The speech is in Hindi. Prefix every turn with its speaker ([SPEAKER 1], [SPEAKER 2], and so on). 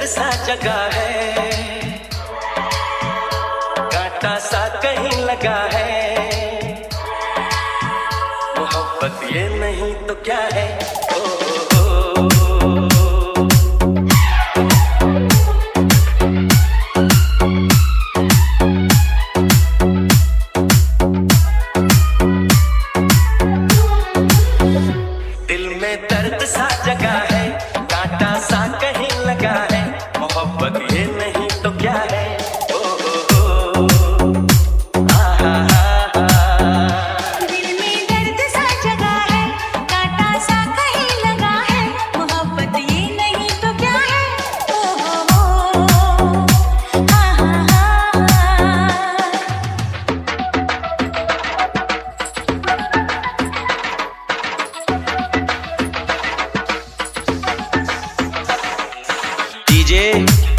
[SPEAKER 1] सा जगा है, कांटा सा कहीं लगा है। मोहब्बत ये नहीं तो क्या है? दिल में दर्द सा जगा है, कांटा सा कहीं लगा है। मोहब्बत ये नहीं तो क्या है?
[SPEAKER 2] दिल में दर्द सा जगा है, कांटा सा कहीं लगा है। मोहब्बत ये नहीं तो क्या है?
[SPEAKER 1] डीजे